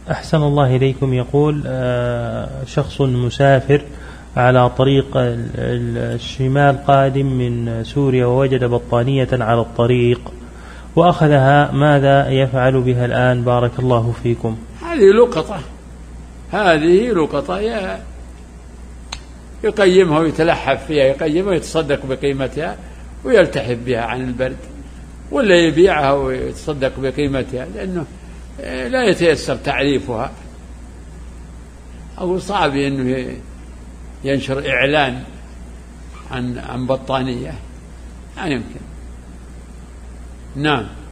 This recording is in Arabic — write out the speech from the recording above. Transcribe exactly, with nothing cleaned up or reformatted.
أحسن الله إليكم. يقول شخص مسافر على طريق الشمال قادم من سوريا ووجد بطانية على الطريق وأخذها، ماذا يفعل بها الآن؟ بارك الله فيكم. هذه لقطة هذه لقطة يقيمها ويتلحف فيها، يقيمها ويتصدق بقيمتها ويلتحف بها عن البرد، ولا يبيعها ويتصدق بقيمتها، لأنه لا يتيسر تعريفها أو صعب أنه ينشر إعلان عن عن بطانية، لا يمكن. نعم.